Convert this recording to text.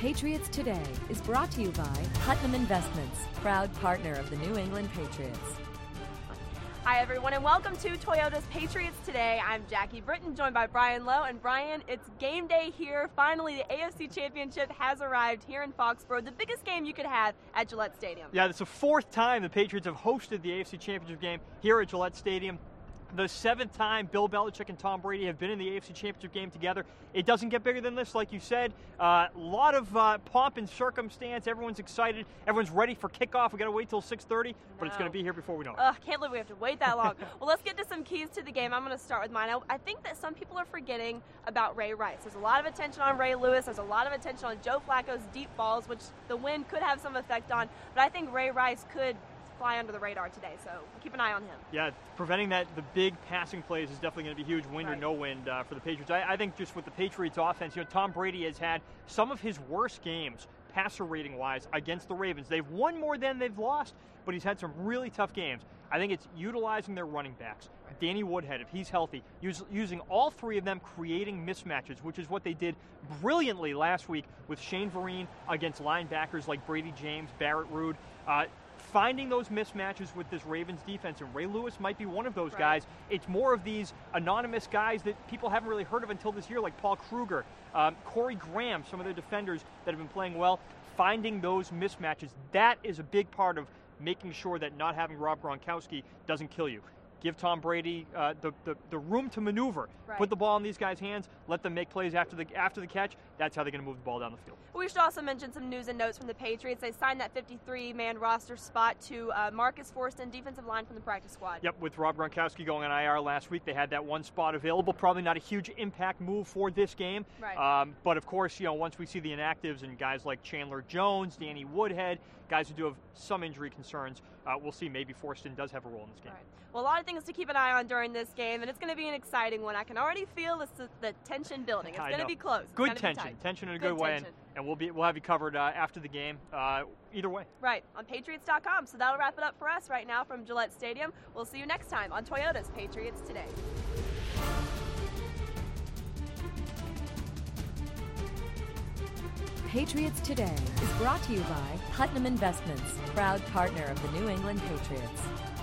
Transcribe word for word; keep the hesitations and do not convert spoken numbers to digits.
Patriots Today is brought to you by Putnam Investments, proud partner of the New England Patriots. Hi, everyone, and welcome to Toyota's Patriots Today. I'm Jackie Britton, joined by Brian Lowe. And Brian, it's game day here. Finally, the A F C Championship has arrived here in Foxborough, the biggest game you could have at Gillette Stadium. Yeah, it's the fourth time the Patriots have hosted the A F C Championship game here at Gillette Stadium. The seventh time Bill Belichick and Tom Brady have been in the A F C Championship game together. It doesn't get bigger than this, like you said. A uh, lot of uh, pomp and circumstance. Everyone's excited. Everyone's ready for kickoff. We've got to wait till six thirty, but it's going to be here before we know it. Ugh, can't believe we have to wait that long. Well, let's get to some keys to the game. I'm going to start with mine. I, I think that some people are forgetting about Ray Rice. There's a lot of attention on Ray Lewis. There's a lot of attention on Joe Flacco's deep balls, which the wind could have some effect on. But I think Ray Rice could fly under the radar today, so keep an eye on him. Yeah, preventing that, the big passing plays is definitely going to be huge, wind right. or no wind uh, for the Patriots. I, I think just with the Patriots offense, you know, Tom Brady has had some of his worst games, passer rating-wise, against the Ravens. They've won more than they've lost, but he's had some really tough games. I think it's utilizing their running backs. Right. Danny Woodhead, if he's healthy, use, using all three of them, creating mismatches, which is what they did brilliantly last week with Shane Vereen against linebackers like Brady James, Barrett Ruud. Uh, Finding those mismatches with this Ravens defense, and Ray Lewis might be one of those right. guys. It's more of these anonymous guys that people haven't really heard of until this year, like Paul Kruger, um, Corey Graham, some of the defenders that have been playing well. Finding those mismatches, that is a big part of making sure that not having Rob Gronkowski doesn't kill you. Give Tom Brady uh, the, the the room to maneuver. Right. Put the ball in these guys' hands. Let them make plays after the after the catch. That's how they're going to move the ball down the field. We should also mention some news and notes from the Patriots. They signed that fifty-three man roster spot to uh, Marcus Forston, defensive line from the practice squad. Yep, with Rob Gronkowski going on I R last week, they had that one spot available. Probably not a huge impact move for this game. Right. Um, but, of course, you know, once we see the inactives and guys like Chandler Jones, Danny Woodhead, guys who do have some injury concerns, uh, we'll see maybe Forston does have a role in this game. Right. Well, a lot of things to keep an eye on during this game, and it's going to be an exciting one. I can already feel the, the tension building. It's going to be close. It's good tension. Tension in a good, good way. And, and we'll be we'll have you covered uh, after the game, uh, either way. Right, on Patriots dot com. So that'll wrap it up for us right now from Gillette Stadium. We'll see you next time on Toyota's Patriots Today. Patriots Today is brought to you by Putnam Investments, proud partner of the New England Patriots.